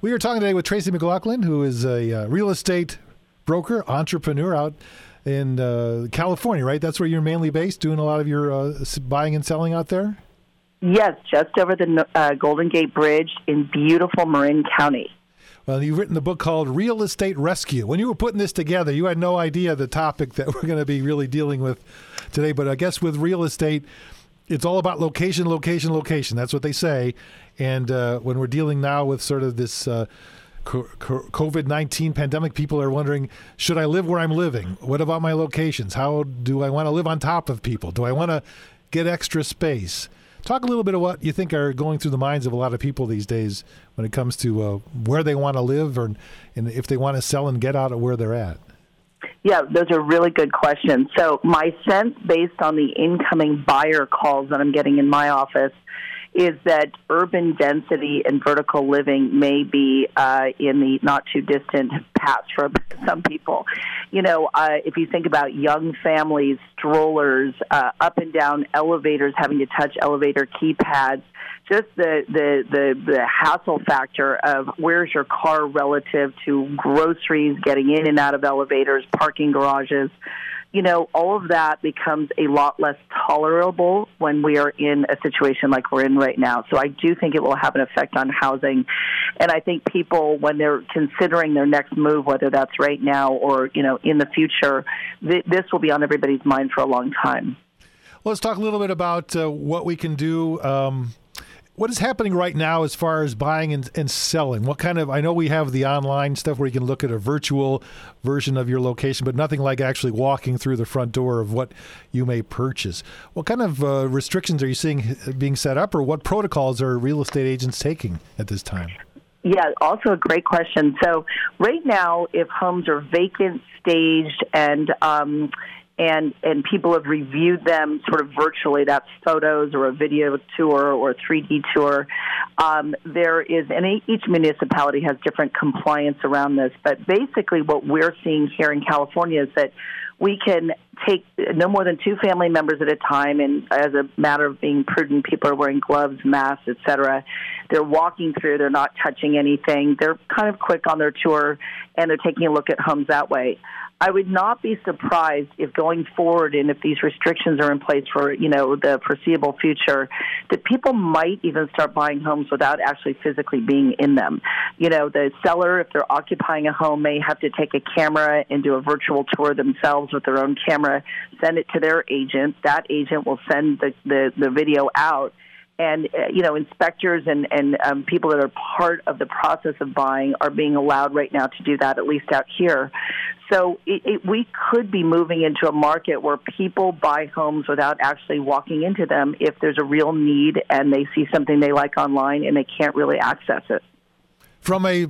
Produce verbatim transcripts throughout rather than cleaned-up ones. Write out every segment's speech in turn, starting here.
We are talking today with Tracy McLaughlin, who is a uh, real estate broker, entrepreneur out in uh, California, right? That's where you're mainly based, doing a lot of your uh, buying and selling out there? Yes, just over the uh, Golden Gate Bridge in beautiful Marin County. Well, you've written a book called Real Estate Rescue. When you were putting this together, you had no idea the topic that we're going to be really dealing with today. But I guess with real estate, it's all about location, location, location. That's what they say. And uh, when we're dealing now with sort of this uh, COVID nineteen pandemic, people are wondering, should I live where I'm living? What about my locations? How do I want to live on top of people? Do I want to get extra space? Talk a little bit of what you think are going through the minds of a lot of people these days when it comes to uh, where they want to live or, and if they want to sell and get out of where they're at. Yeah, those are really good questions. So my sense, based on the incoming buyer calls that I'm getting in my office, is that urban density and vertical living may be uh, in the not-too-distant past for some people. You know, uh, if you think about young families, strollers, uh, up and down elevators, having to touch elevator keypads, just the, the, the, the hassle factor of where's your car relative to groceries, getting in and out of elevators, parking garages. You know, all of that becomes a lot less tolerable when we are in a situation like we're in right now. So I do think it will have an effect on housing. And I think people, when they're considering their next move, whether that's right now or, you know, in the future, th- this will be on everybody's mind for a long time. Let's talk a little bit about uh, what we can do. Um What is happening right now as far as buying and, and selling? What kind of, I know we have the online stuff where you can look at a virtual version of your location, but nothing like actually walking through the front door of what you may purchase. What kind of uh, restrictions are you seeing being set up, or what protocols are real estate agents taking at this time? Yeah, also a great question. So right now, if homes are vacant, staged, and um, and and people have reviewed them sort of virtually, that's photos or a video tour or a three D tour, um, there is, and each municipality has different compliance around this, but basically what we're seeing here in California is that we can take no more than two family members at a time, and as a matter of being prudent, people are wearing gloves, masks, et cetera. They're walking through, they're not touching anything. They're kind of quick on their tour, and they're taking a look at homes that way. I would not be surprised if going forward, and if these restrictions are in place for, you know, the foreseeable future, that people might even start buying homes without actually physically being in them. You know, the seller, if they're occupying a home, may have to take a camera and do a virtual tour themselves with their own camera, send it to their agent. That agent will send the, the, the video out. And, uh, you know, inspectors and, and um, people that are part of the process of buying are being allowed right now to do that, at least out here. So it, it, we could be moving into a market where people buy homes without actually walking into them if there's a real need and they see something they like online and they can't really access it. From a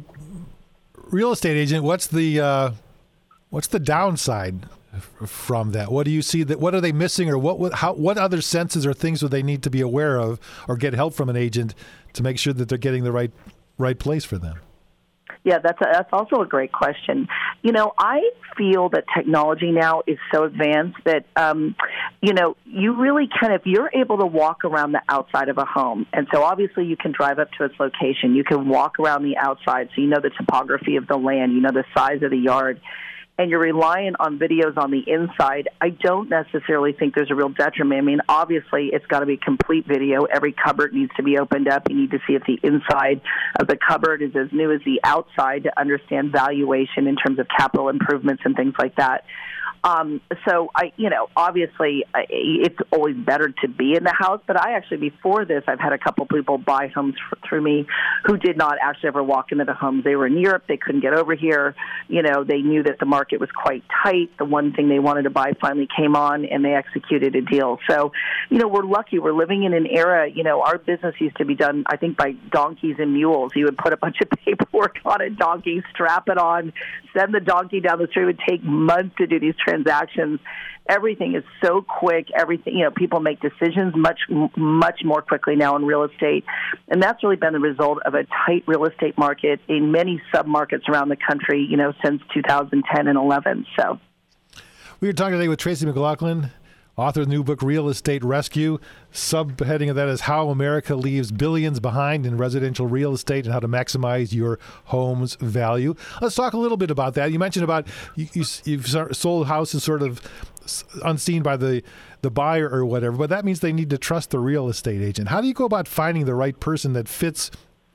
real estate agent, what's the uh, what's the downside from that? What do you see that, what are they missing, or what, how, what other senses or things would they need to be aware of or get help from an agent to make sure that they're getting the right, right place for them? Yeah, that's a, that's also a great question. You know, I feel that technology now is so advanced that, um, you know, you really kind of, you're able to walk around the outside of a home. And so obviously you can drive up to its location. You can walk around the outside so you know the topography of the land, you know the size of the yard. And you're reliant on videos on the inside. I don't necessarily think there's a real detriment. I mean, obviously, it's got to be complete video. Every cupboard needs to be opened up. You need to see if the inside of the cupboard is as new as the outside to understand valuation in terms of capital improvements and things like that. Um, so, I, you know, obviously, I, it's always better to be in the house. But I actually, before this, I've had a couple people buy homes for, through me who did not actually ever walk into the homes. They were in Europe. They couldn't get over here. You know, they knew that the market was quite tight. The one thing they wanted to buy finally came on, and they executed a deal. So, you know, we're lucky. We're living in an era, you know, our business used to be done, I think, by donkeys and mules. You would put a bunch of paperwork on a donkey, strap it on, send the donkey down the street. It would take months to do these transactions. Everything is so quick. Everything, you know, people make decisions much, much more quickly now in real estate. And that's really been the result of a tight real estate market in many submarkets around the country, you know, since two thousand ten and eleven. So we were talking today with Tracy McLaughlin, author of the new book, Real Estate Rescue. Subheading of that is How America Leaves Billions Behind in Residential Real Estate and How to Maximize Your Home's Value. Let's talk a little bit about that. You mentioned about you, you, you've sold houses sort of unseen by the, the buyer or whatever, but that means they need to trust the real estate agent. How do you go about finding the right person that fits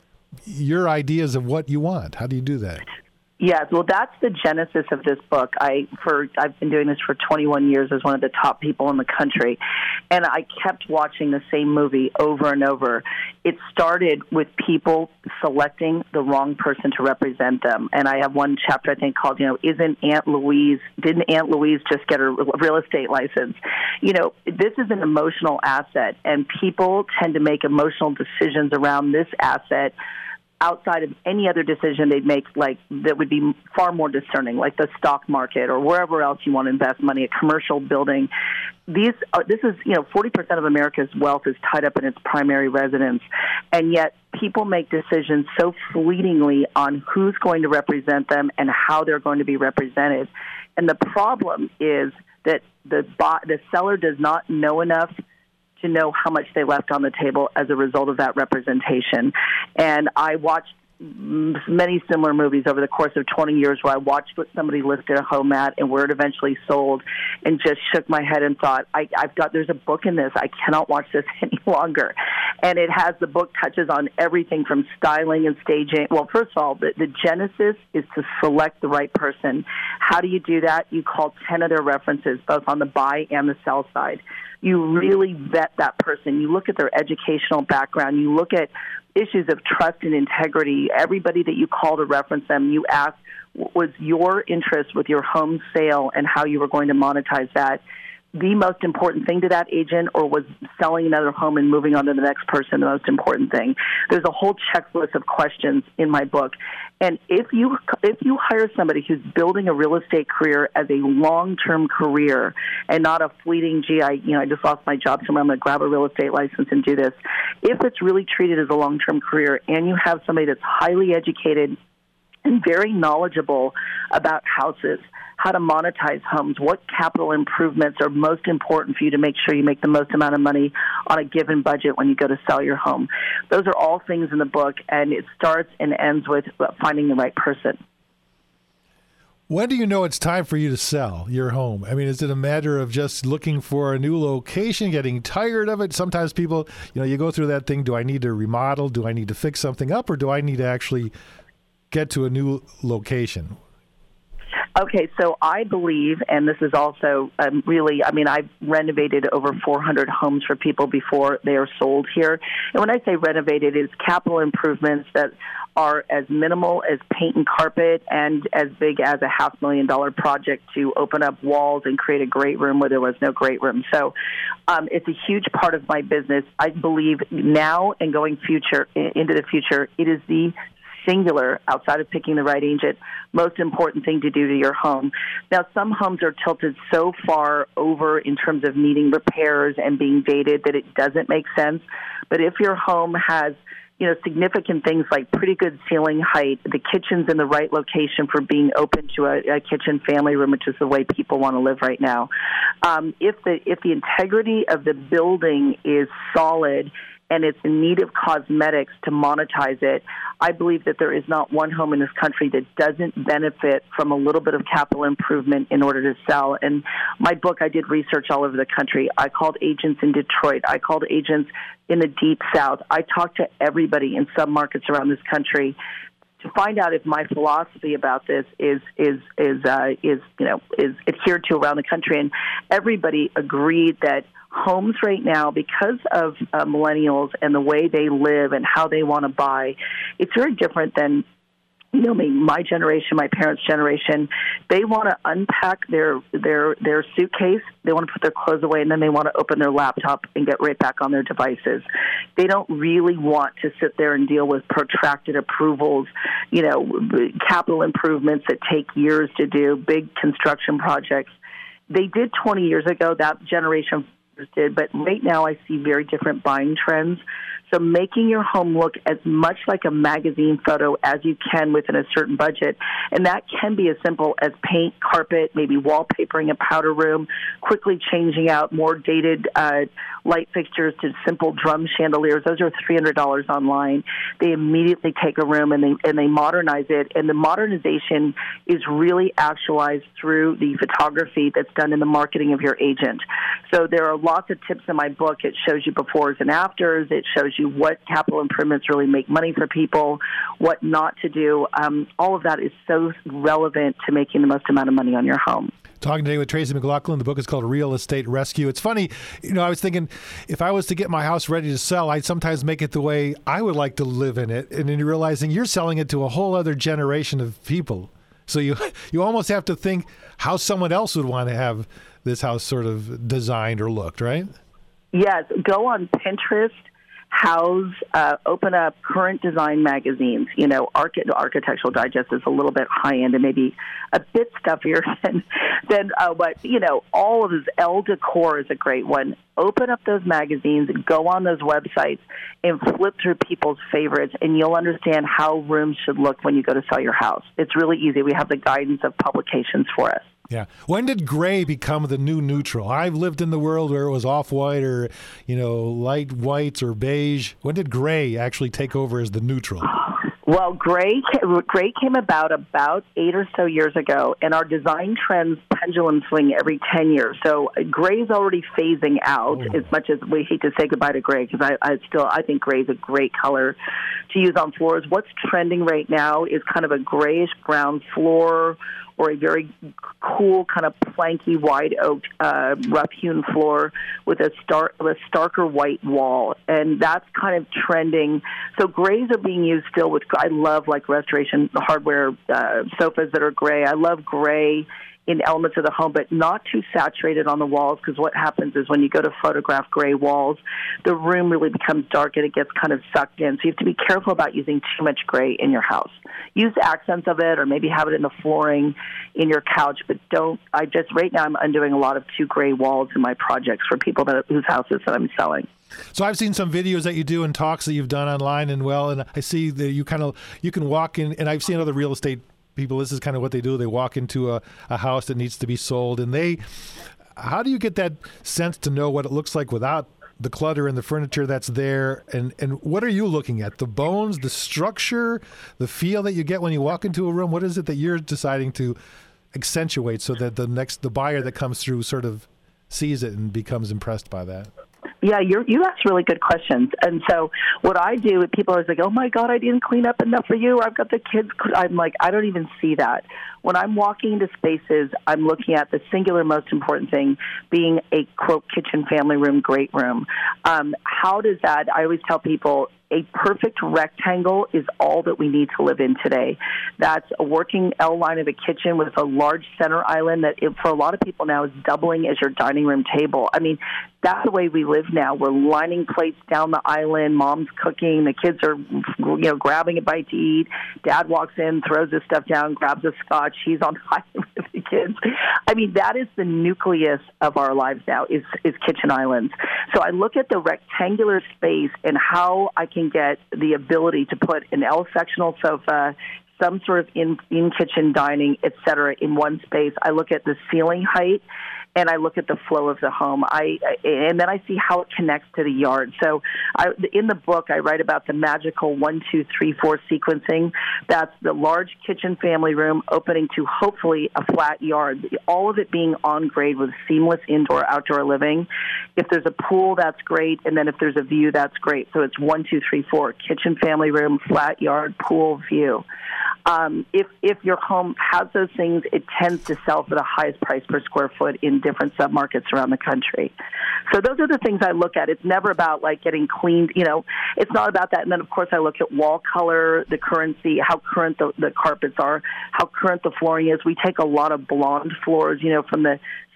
your ideas of what you want? How do you do that? Yes, well, that's the genesis of this book. I for I've been doing this for twenty-one years as one of the top people in the country, and I kept watching the same movie over and over. It started with people selecting the wrong person to represent them, and I have one chapter I think called, you know, isn't Aunt Louise, didn't Aunt Louise just get a real estate license? You know, this is an emotional asset, and people tend to make emotional decisions around this asset outside of any other decision they'd make, like that would be far more discerning, like the stock market or wherever else you want to invest money, a commercial building. These, are, this is, you know, forty percent of America's wealth is tied up in its primary residence, and yet people make decisions so fleetingly on who's going to represent them and how they're going to be represented. And the problem is that the the seller does not know enough to know how much they left on the table as a result of that representation. And I watched many similar movies over the course of twenty years where I watched what somebody listed a home at and where it eventually sold and just shook my head and thought, I, I've got, there's a book in this. I cannot watch this any longer. And it has, the book touches on everything from styling and staging. Well, first of all, the, the genesis is to select the right person. How do you do that? You call ten other references, both on the buy and the sell side. You really vet that person. You look at their educational background. You look at issues of trust and integrity. Everybody that you call to reference them, you ask, was your interest with your home sale and how you were going to monetize that the most important thing to that agent, or was selling another home and moving on to the next person the most important thing? There's a whole checklist of questions in my book. And if you if you hire somebody who's building a real estate career as a long-term career and not a fleeting, gee, I, you know, I just lost my job somewhere, I'm going to grab a real estate license and do this. If it's really treated as a long-term career and you have somebody that's highly educated and very knowledgeable about houses, how to monetize homes, what capital improvements are most important for you to make sure you make the most amount of money on a given budget when you go to sell your home. Those are all things in the book, and it starts and ends with finding the right person. When do you know it's time for you to sell your home? I mean, is it a matter of just looking for a new location, getting tired of it? Sometimes people, you know, you go through that thing, do I need to remodel? Do I need to fix something up? Or do I need to actually get to a new location? Okay, so I believe, and this is also um, really, I mean, I've renovated over four hundred homes for people before they are sold here. And when I say renovated, it's capital improvements that are as minimal as paint and carpet and as big as a half million dollar project to open up walls and create a great room where there was no great room. So um, it's a huge part of my business. I believe now and going future into the future, it is the singular, outside of picking the right agent, most important thing to do to your home. Now, some homes are tilted so far over in terms of needing repairs and being dated that it doesn't make sense. But if your home has, you know, significant things like pretty good ceiling height, the kitchen's in the right location for being open to a, a kitchen family room, which is the way people want to live right now. Um, if the if the integrity of the building is solid and it's in need of cosmetics to monetize it, I believe that there is not one home in this country that doesn't benefit from a little bit of capital improvement in order to sell. And my book, I did research all over the country. I called agents in Detroit. I called agents in the Deep South. I talked to everybody in submarkets around this country to find out if my philosophy about this is is is uh, is you know is adhered to around the country. And everybody agreed that homes right now, because of uh, millennials and the way they live and how they want to buy, it's very different than, you know, me, my generation, my parents' generation. They want to unpack their their their suitcase, they want to put their clothes away, and then they want to open their laptop and get right back on their devices. They don't really want to sit there and deal with protracted approvals, you know, capital improvements that take years to do, big construction projects. They did twenty years ago, that generation did, but right now I see very different buying trends. So making your home look as much like a magazine photo as you can within a certain budget. And that can be as simple as paint, carpet, maybe wallpapering a powder room, quickly changing out more dated uh, light fixtures to simple drum chandeliers. Those are three hundred dollars online. They immediately take a room and they and they modernize it. And the modernization is really actualized through the photography that's done in the marketing of your agent. So there are lots of tips in my book. It shows you befores and afters. It shows you what capital improvements really make money for people, what not to do. Um, all of that is so relevant to making the most amount of money on your home. Talking today with Tracy McLaughlin. The book is called Real Estate Rescue. It's funny, you know, I was thinking if I was to get my house ready to sell, I'd sometimes make it the way I would like to live in it. And then you're realizing you're selling it to a whole other generation of people. So you you almost have to think how someone else would want to have this house sort of designed or looked, right? Yes. Go on Pinterest. House, uh, open up current design magazines. You know, Arch- Architectural Digest is a little bit high end and maybe a bit stuffier than, than uh, but, you know, all of this. Elle Decor is a great one. Open up those magazines, go on those websites, and flip through people's favorites, and you'll understand how rooms should look when you go to sell your house. It's really easy. We have the guidance of publications for us. Yeah. When did gray become the new neutral? I've lived in the world where it was off-white or, you know, light whites or beige. When did gray actually take over as the neutral? Well, gray, gray came about about eight or so years ago, and our design trends pendulum swing every ten years. So gray is already phasing out, oh. as much as we hate to say goodbye to gray, because I, I still I think gray is a great color to use on floors. What's trending right now is kind of a grayish-brown floor, or a very cool kind of planky wide oak uh, rough-hewn floor with a, star- a starker white wall. And that's kind of trending. So grays are being used still with, I love like restoration hardware uh, sofas that are gray. I love gray in elements of the home, but not too saturated on the walls, because what happens is when you go to photograph gray walls, the room really becomes dark and it gets kind of sucked in. So you have to be careful about using too much gray in your house. Use accents of it, or maybe have it in the flooring in your couch, but don't, I just, right now I'm undoing a lot of two gray walls in my projects for people that whose houses that I'm selling. So I've seen some videos that you do and talks that you've done online, and well, and I see that you kind of, you can walk in, and I've seen other real estate people, this is kind of what they do. They walk into a, a house that needs to be sold, and they, how do you get that sense to know what it looks like without the clutter and the furniture that's there? And, and what are you looking at? The bones, the structure, the feel that you get when you walk into a room? What is it that you're deciding to accentuate so that the next, the buyer that comes through sort of sees it and becomes impressed by that? Yeah, you're, you ask really good questions. And so what I do, people are like, oh, my God, I didn't clean up enough for you. I've got the kids. I'm like, I don't even see that. When I'm walking into spaces, I'm looking at the singular most important thing being a, quote, kitchen, family room, great room. Um, how does that, I always tell people, a perfect rectangle is all that we need to live in today. That's a working L line of a kitchen with a large center island that, it, for a lot of people now, is doubling as your dining room table. I mean, that's the way we live now. We're lining plates down the island. Mom's cooking. The kids are, you know, grabbing a bite to eat. Dad walks in, throws his stuff down, grabs a scotch. He's on high with the kids. I mean, that is the nucleus of our lives now, is, is kitchen islands. So I look at the rectangular space and how I can get the ability to put an L-sectional sofa, some sort of in, in-kitchen dining, et cetera, in one space. I look at the ceiling height, and I look at the flow of the home. I and then I see how it connects to the yard. So I, in the book, I write about the magical one, two, three, four sequencing. That's the large kitchen family room opening to hopefully a flat yard, all of it being on grade with seamless indoor-outdoor living. If there's a pool, that's great, and then if there's a view, that's great. So it's one, two, three, four, kitchen, family room, flat yard, pool, view. Um, if if your home has those things, it tends to sell for the highest price per square foot in different submarkets around the country. So those are the things I look at. It's never about like getting cleaned, you know, it's not about that. And then, of course, I look at wall color, the currency, how current the, the carpets are, how current the flooring is. We take a lot of blonde floors, you know, from the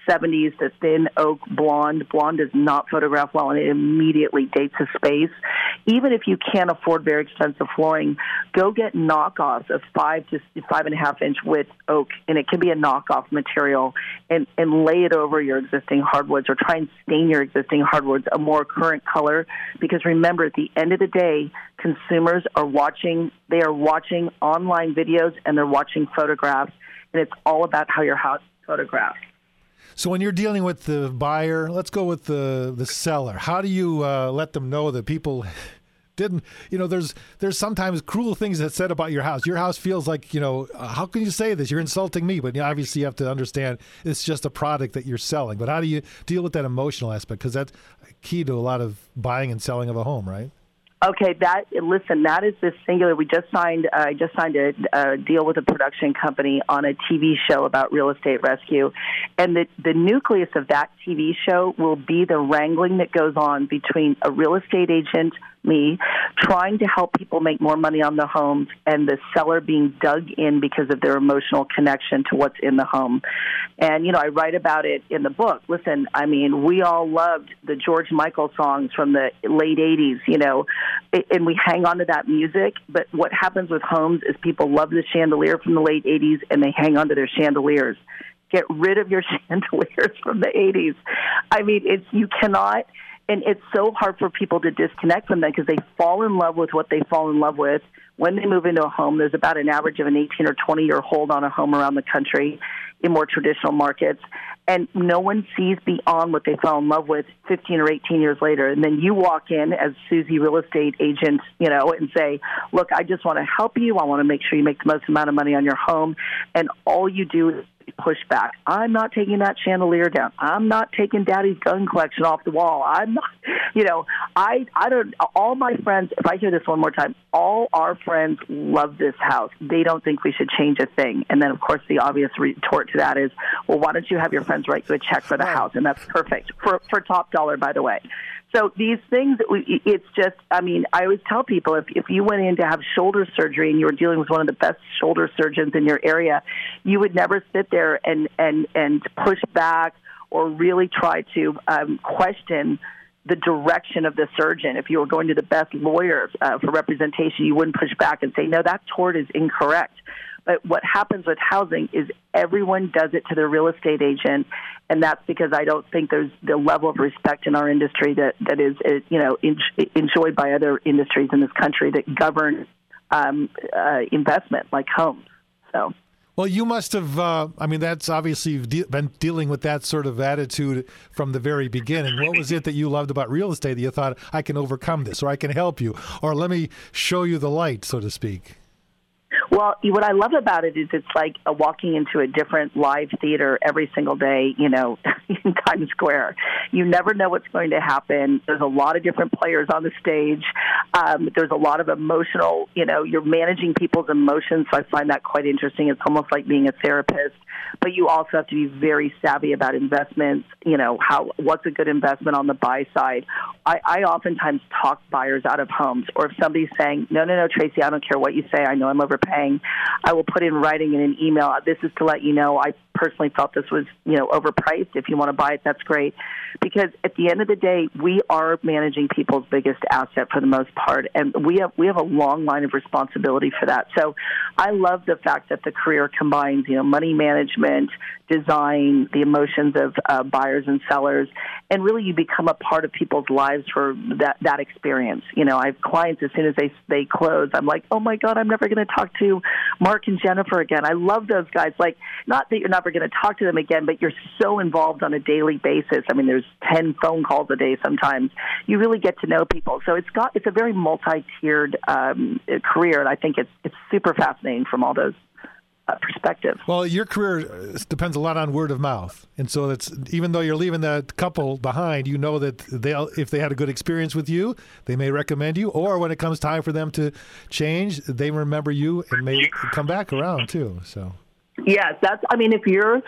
seventies, the thin oak blonde. Blonde does not photograph well, and it immediately dates a space. Even if you can't afford very expensive flooring, go get knockoffs of five to five and a half inch width oak, and it can be a knockoff material, and, and lay it over your existing hardwoods, or try and stain your existing hardwoods a more current color. Because remember, at the end of the day, consumers are watching, they are watching online videos, and they're watching photographs, and it's all about how your house is photographed. So when you're dealing with the buyer, let's go with the the seller. How do you uh, let them know that people didn't, you know, there's there's sometimes cruel things that's said about your house. Your house feels like, you know, uh, how can you say this? You're insulting me. But you know, obviously you have to understand it's just a product that you're selling. But how do you deal with that emotional aspect? Because that's key to a lot of buying and selling of a home, right? Okay, that listen, that is this singular. We just signed. Uh, I just signed a, a deal with a production company on a T V show about real estate rescue, and the the nucleus of that T V show will be the wrangling that goes on between a real estate agent, me, trying to help people make more money on the homes, and the seller being dug in because of their emotional connection to what's in the home. And you know, I write about it in the book. Listen, I mean, we all loved the George Michael songs from the late eighties. You know. And we hang on to that music, but what happens with homes is people love the chandelier from the late eighties, and they hang on to their chandeliers. Get rid of your chandeliers from the eighties. I mean, it's you cannot, and it's so hard for people to disconnect from them because they fall in love with what they fall in love with. When they move into a home, there's about an average of an eighteen or twenty-year hold on a home around the country in more traditional markets. And no one sees beyond what they fell in love with fifteen or eighteen years later. And then you walk in as Susie real estate agent, you know, and say, look, I just want to help you. I want to make sure you make the most amount of money on your home. And all you do is push back. I'm not taking that chandelier down. I'm not taking Daddy's gun collection off the wall. I'm not, you know, I, I don't, all my friends, if I hear this one more time, all our friends love this house. They don't think we should change a thing. And then, of course, the obvious retort to that is, well, why don't you have your friends write you a check for the house? And that's perfect for, for top dollar, by the way. So these things, it's just, I mean, I always tell people, if, if you went in to have shoulder surgery and you were dealing with one of the best shoulder surgeons in your area, you would never sit there and, and, and push back or really try to um, question the direction of the surgeon. If you were going to the best lawyer uh, for representation, you wouldn't push back and say, no, that tort is incorrect. But what happens with housing is everyone does it to their real estate agent, and that's because I don't think there's the level of respect in our industry that, that is, you know, en- enjoyed by other industries in this country that govern um, uh, investment, like homes. So. Well, you must have, uh, I mean, that's obviously you've de- been dealing with that sort of attitude from the very beginning. What was it that you loved about real estate that you thought, I can overcome this, or I can help you, or let me show you the light, so to speak? Well, what I love about it is it's like a walking into a different live theater every single day, you know, in Times Square. You never know what's going to happen. There's a lot of different players on the stage. Um, there's a lot of emotional, you know, you're managing people's emotions, so I find that quite interesting. It's almost like being a therapist. But you also have to be very savvy about investments, you know, how what's a good investment on the buy side. I, I oftentimes talk buyers out of homes, or if somebody's saying, no, no, no, Tracy, I don't care what you say, I know I'm overpaying, I will put in writing in an email, this is to let you know I personally felt this was, you know, overpriced. If you want to buy it, that's great. Because at the end of the day, we are managing people's biggest asset for the most part, and we have we have a long line of responsibility for that. So I love the fact that the career combines, you know, money management, design, the emotions of uh, buyers and sellers, and really you become a part of people's lives for that, that experience. You know, I have clients, as soon as they they close, I'm like, oh my God, I'm never going to talk to Mark and Jennifer again. I love those guys. Like, not that you're never going to talk to them again, but you're so involved on a daily basis. I mean, there's ten phone calls a day sometimes. You really get to know people. So it's got it's a very multi-tiered um, career, and I think it's it's super fascinating from all those uh, perspectives. Well, your career depends a lot on word of mouth, and so it's even though you're leaving that couple behind, you know that they'll if they had a good experience with you, they may recommend you, or when it comes time for them to change, they remember you and may come back around too. So. Yes, that's. I mean, if you're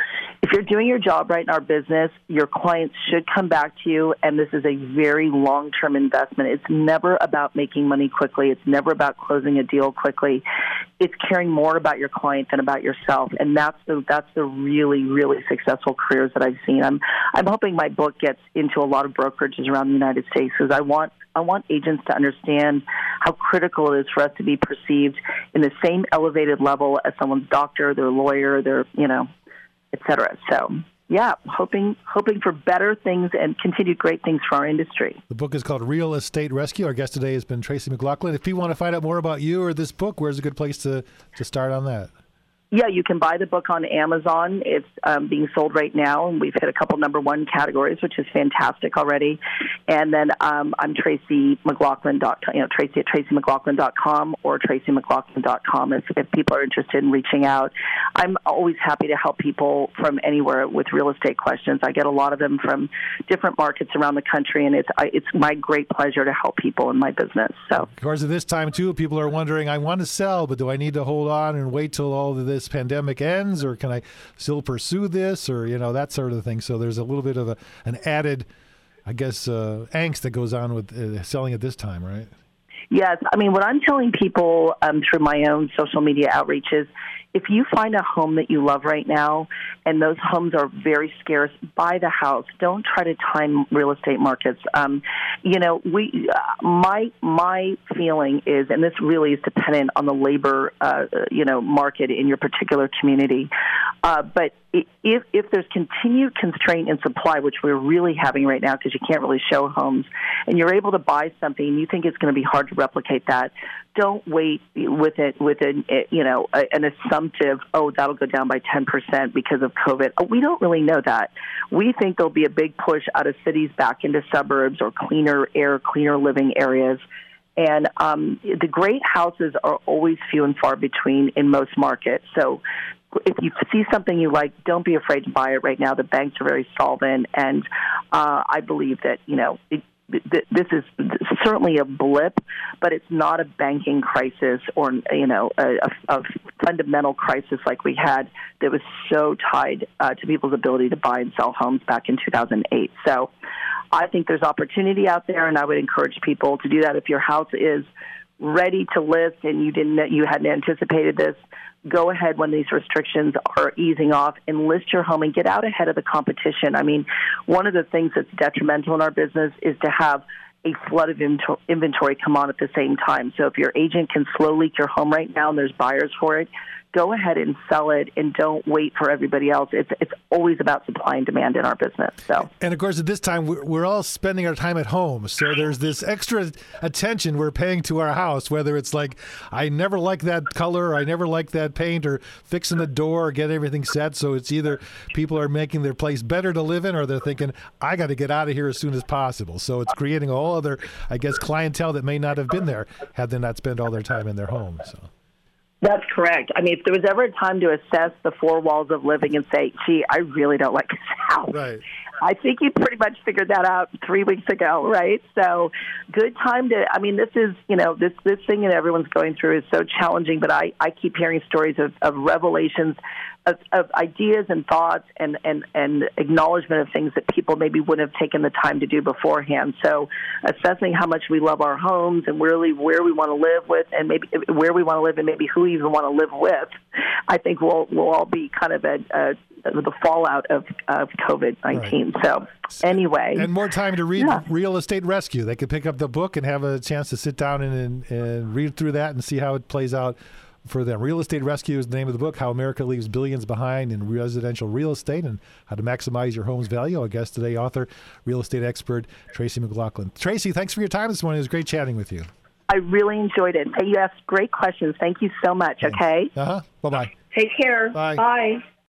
if you're doing your job right in our business, your clients should come back to you, and this is a very long-term investment. It's never about making money quickly. It's never about closing a deal quickly. It's caring more about your client than about yourself, and that's the that's the really, really successful careers that I've seen. I'm I'm hoping my book gets into a lot of brokerages around the United States because I want I want agents to understand how critical it is for us to be perceived in the same elevated level as someone's doctor, their lawyer, their, you know, et cetera. So, yeah, hoping hoping for better things and continued great things for our industry. The book is called Real Estate Rescue. Our guest today has been Tracy McLaughlin. If people want to find out more about you or this book, where's a good place to, to start on that? Yeah, you can buy the book on Amazon. It's um, being sold right now, and we've hit a couple number one categories, which is fantastic already. And then um, I'm Tracy McLaughlin dot com, you know, Tracy at Tracy McLaughlin dot com or Tracy McLaughlin dot com if, if people are interested in reaching out. I'm always happy to help people from anywhere with real estate questions. I get a lot of them from different markets around the country, and it's I, it's my great pleasure to help people in my business. So, of course, at this time too, people are wondering, I want to sell, but do I need to hold on and wait till all of this pandemic ends, or can I still pursue this, or you know, that sort of thing? So there's a little bit of a, an added, I guess, uh, angst that goes on with uh, selling at this time, right? Yes. I mean, what I'm telling people um, through my own social media outreach is, if you find a home that you love right now, and those homes are very scarce, buy the house. Don't try to time real estate markets. Um, you know, we uh, my my feeling is, and this really is dependent on the labor, uh, you know, market in your particular community. Uh, but if if there's continued constraint in supply, which we're really having right now, because you can't really show homes, and you're able to buy something, and you think it's going to be hard to replicate that, don't wait with it with an you know an assumptive, oh, that'll go down by ten percent because of COVID. We don't really know that. We think there'll be a big push out of cities back into suburbs or cleaner air, cleaner living areas. And um, the great houses are always few and far between in most markets. So if you see something you like, don't be afraid to buy it right now. The banks are very solvent, and uh, I believe that, you know, it, this is certainly a blip, but it's not a banking crisis or, you know, a, a fundamental crisis like we had that was so tied uh, to people's ability to buy and sell homes back in two thousand eight. So I think there's opportunity out there, and I would encourage people to do that. If your house is ready to list and you didn't, you hadn't anticipated this, go ahead when these restrictions are easing off and list your home and get out ahead of the competition. I mean, one of the things that's detrimental in our business is to have a flood of inventory come on at the same time. So if your agent can slow leak your home right now and there's buyers for it, go ahead and sell it, and don't wait for everybody else. It's it's always about supply and demand in our business. So, and of course, at this time, we're, we're all spending our time at home. So there's this extra attention we're paying to our house, whether it's like, I never like that color, or I never like that paint, or fixing the door, or get everything set. So it's either people are making their place better to live in, or they're thinking, I got to get out of here as soon as possible. So it's creating a whole other, I guess, clientele that may not have been there had they not spent all their time in their home. So. That's correct. I mean, if there was ever a time to assess the four walls of living and say, gee, I really don't like this house, right, I think you pretty much figured that out three weeks ago, right? So good time to, I mean, this is, you know, this, this thing that everyone's going through is so challenging, but I, I keep hearing stories of, of revelations, of, of ideas and thoughts and, and, and acknowledgement of things that people maybe wouldn't have taken the time to do beforehand. So assessing how much we love our homes and really where we want to live with, and maybe where we want to live and maybe who we even want to live with, I think we'll, we'll all be kind of at, uh, the fallout of, of COVID nineteen. Right. So anyway. And more time to read yeah. Real Estate Rescue. They could pick up the book and have a chance to sit down and, and, and read through that and see how it plays out for them. Real Estate Rescue is the name of the book, How America Leaves Billions Behind in Residential Real Estate and How to Maximize Your Home's Value. Our guest today, author, real estate expert, Tracy McLaughlin. Tracy, thanks for your time this morning. It was great chatting with you. I really enjoyed it. You asked great questions. Thank you so much, okay? Uh-huh. Bye-bye. Take care. Bye. Bye.